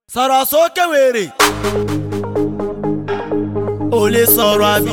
sọ̀rọ̀ sókè wèrè ò lè sọ̀rọ̀ àbí.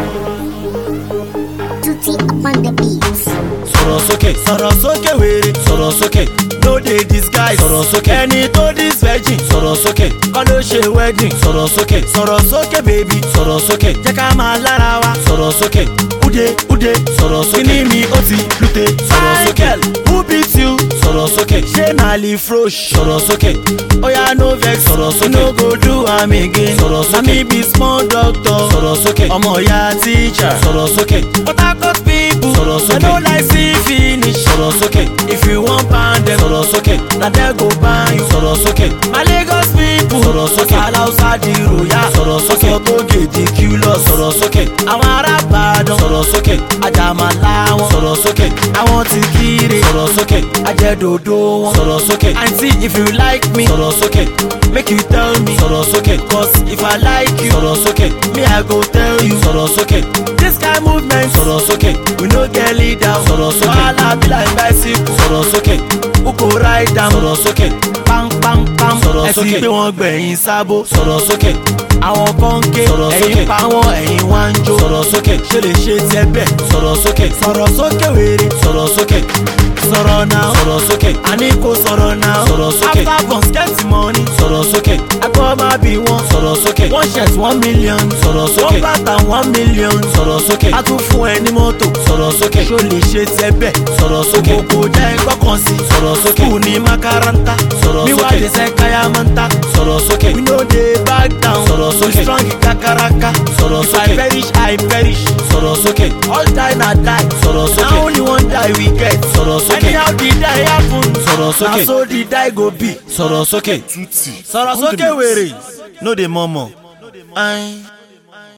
Tutti upon the beats. sọ̀rọ̀ sókè wèrè sọ̀rọ̀ sókè no dey disguise sọ̀rọ̀ sókè ẹni tó dis virgin sọ̀rọ̀ sókè kọ́ ló ṣe wedding sọ̀rọ̀ sókè baby sọ̀rọ̀ sókè jẹ́ ká máa lára wa sọ̀rọ̀ sókè ude sọ̀rọ̀ sókè kíní mi ó ti lute sọ̀rọ̀ sókè who beat you sọ̀rọ̀ sókè ṣé na lè frosh sọ̀rọ̀ sókè oya no vex sọ̀rọ̀ sókè no go do am again sọ̀rọ̀ sókè na me be small doctor sọ̀rọ̀ sókè ọmọ ìyá teacher sọ̀rọ̀ sókè Port Harcourt people sọ̀rọ̀ sókè I no like see finish sọ̀rọ̀ sókè if you wan pound them sọ̀rọ̀ sókè na dem go pound you sọ̀rọ̀ sókè my Lagos people sọ̀rọ̀ sókè Alausa di royal sọ̀rọ̀ sókè Ọ̀tọ̀gè di culus sọ̀rọ̀ sókè àwọn ará Ìbàdàn sọ̀rọ̀ sókè Àjàmàlà wọn sọ̀rọ̀ sókè àwọn tí kiri sọ̀rọ̀ sókè ajẹ́dòdò wọn sọ̀rọ̀ sókè aunty if you like me sọ̀rọ̀ sókè make you tell me sọ̀rọ̀ sókè cause if I like you sọ̀rọ̀ sókè me I go tell you sọ̀rọ̀ sókè this kind movement sọ̀rọ̀ sókè we no get leader sọ̀rọ̀ sókè wahala be like bicycle sọ̀rọ̀ sókè who go ride am sọ̀rọ̀ sókè pam sọ̀rọ̀ sókè ẹ̀sìn pé wọ́n gbẹ̀yìn sábó sọ̀rọ̀ sókè àwọn kan ké ẹ̀yìn pa wọ́n ẹ̀yìn wá ń jó sọ̀rọ̀ sókè ṣe lè ṣe tiẹ̀ bẹ́ẹ̀ sọ̀rọ̀ sókè wèrè sọ̀rọ̀ sókè sọ̀rọ̀ náà sọ̀rọ̀ sókè àní kò sọ̀rọ̀ náà sọ̀rọ̀ sókè after guns get money sọ̀rọ̀ sókè agbọ́ máa bí wọn sọ̀rọ̀ sókè one shirt 1 million sọ̀rọ̀ sókè one bàtà 1 million sọ̀rọ̀ sókè a tún fún ẹ ní mọ́tò sọ̀rọ̀ sókè ṣó lè ṣe tiẹ̀ bẹ́ẹ̀ sọ̀rọ̀ sókè gbogbo jẹ́ gbọ́kàn sí sọ̀rọ̀ sókè kù ní makaranta sọ̀rọ̀ sókè mi wá dé sẹ́ kayamanta sọ̀rọ̀ sókè we no dey back down sọ̀rọ̀ sókè we strong kakaraka sọ̀rọ̀ sókè if I perish I perish sọ̀rọ̀ sókè all die na die sọ̀rọ̀ sókè na only one die we get sọ̀rọ̀ sókè anyhow the die happen sọ̀rọ̀ sókè na so the die go be sọ̀rọ̀ sókè sọ̀rọ̀ sókè wèrè no dey murmur.